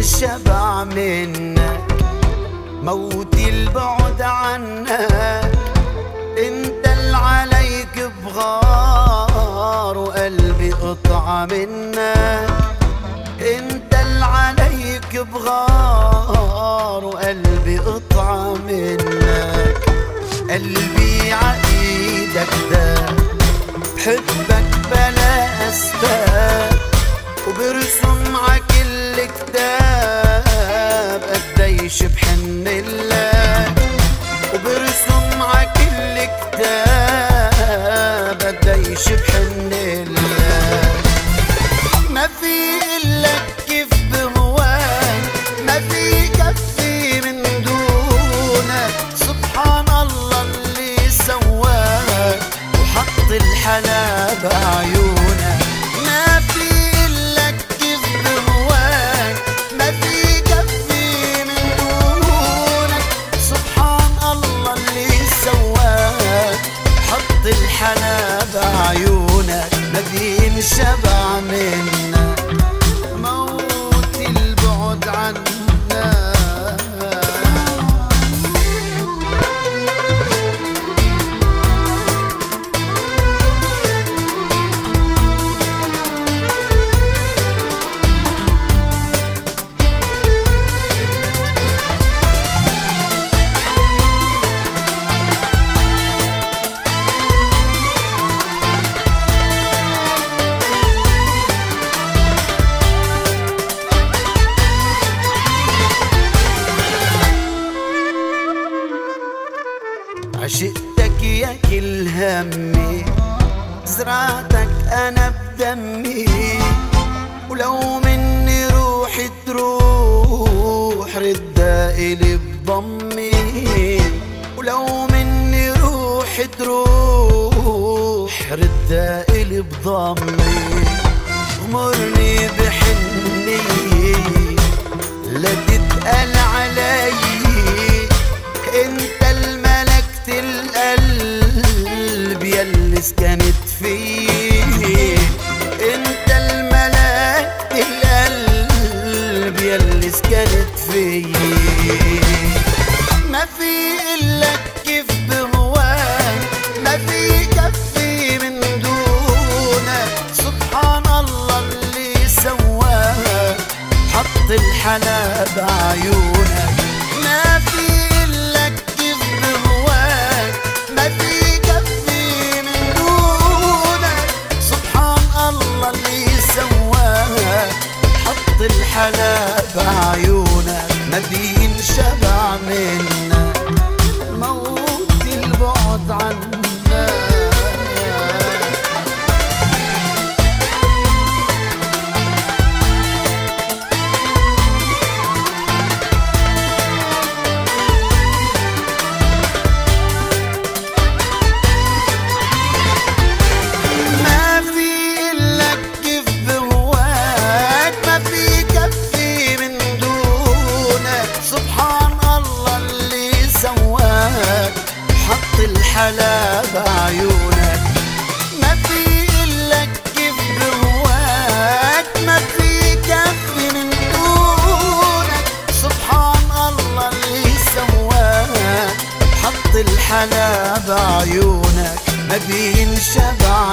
بينشبع منك. موتي البعد عنك، انت اللي عليك بغار وقلبي قطعة منك. انت اللي عليك بغار وقلبي قطعة منك. قلبي عايدك ده بحبك بلا اسباب، وبرسم عكل كتاب قديش بحنلك. وبرسم عكل كتاب قديش بحنلك. ما في إلك كيف بهواك، ما في كفي من دونك. سبحان الله اللي سواك وحط الحلا بعيونك. ما في إلك كيف بهواك، ما في كفي من دونك. سبحان الله اللي سواك حط الحلا بعيونك. ما بينشبع منك، موت البعد عنك. عشقتك يا كل همي، زرعتك انا بدمي. ولو مني روحي تروح ردها الي بضمي. ولو مني روحي تروح ردها الي بضمي. غمرني بحنية لا تتقل علي، انت الملكت القلب ياللي سكنت فيه. انت الملكت القلب ياللي سكنت فيه. ما في إلك كيف بهواك، ما في كفي من دونك. سبحان الله اللي سواك حط الحلا بعيونك. ما في إلك كيف بهواك، ما في كفي من دونك. سبحان الله اللي سواك حط الحلا بعيونك. ما بينشبع منك، موت البعد عنك. الحلا بعيونك. ما في إلك كيف بهواك، ما في كفي من دونك. سبحان الله اللي سواك حط الحلا بعيونك. ما بينشبع